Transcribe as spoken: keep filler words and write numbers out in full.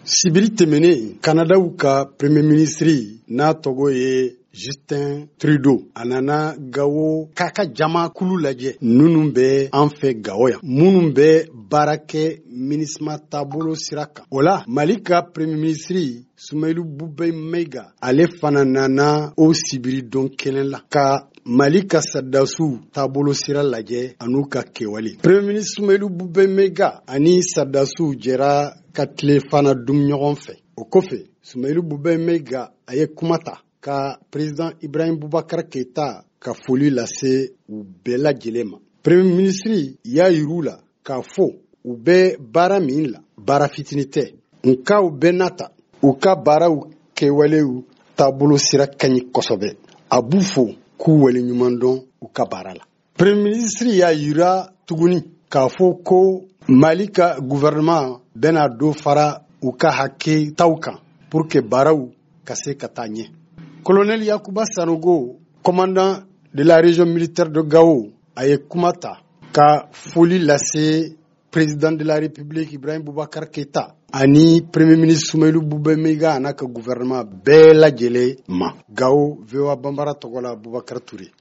Sibiri tɛmɛnen Canadaw ka premier ministre n'a tɔgɔ ye Justin Trudeau a nana Gawo k'a ka jamakulu lajɛ minnu bɛ an fɛ Gawo yan minnu bɛ baara kɛ MINUSMA taabolo sira kan. O la Mali ka premier ministre Soumeylou Boubèye Maïga ale fana nana o sibiri don kelen la ka Mali ka Sardasuw taabolo sira lajɛ an'u ka kɛwale. Premier ministre Soumeylou Boubèye Maïga ani Sardasuw jɛra ka tile fana dun ɲɔgɔn fɛ. O kɔfɛ Soumeylou Boubèye Maïga a ye kuma ta ka président Ibrahim Boubacar Keïta ka foli lase u bɛɛ lajɛlen ma. Premier ministre y'a yir'u la k'a fɔ u bɛ baara min la baara fitini tɛ nka u bɛɛ nata u ka baaraw kɛwalew taabolo sira ka ɲi kosɛbɛ a b'u fo k'u waleɲuman dɔn u ka baara la. Premier ministre y'a yira tuguni k'a fɔ ko Mali ka gouvernement bɛna dɔ fara u ka hakɛ taw kan pour que baaraw ka se ka taa ɲɛ. Colonel Yakuba Sanogo, commandant de la région militaire de Gao, a ye kuma ta ka foli lase président de la République Ibrahim Boubacar Keïta ani premier ministre Soumeylou Boubèye Maïga a n'a ka gouvernement bɛɛ lajɛlen ma. Gao V O A Bambara tɔgɔ la Boubacar Touré.